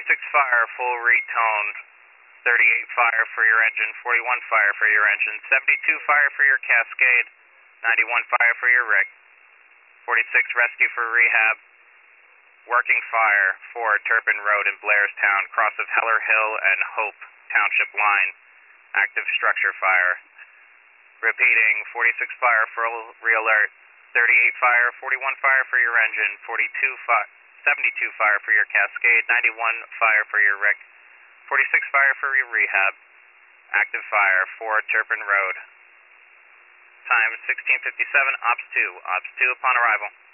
26 fire, full retone. 38 fire for your engine, 41 fire for your engine, 72 fire for your Cascade, 91 fire for your rig, 46 rescue for rehab, working fire for Turpin Road in Blairstown, cross of Heller Hill and Hope Township line, active structure fire. Repeating, 46 fire, full re-alert, 38 fire, 41 fire for your engine, 72 fire for your Cascade, 91 fire for your rig, 46 fire for your rehab, active fire for Turpin Road. Time 16:57, Ops 2 upon arrival.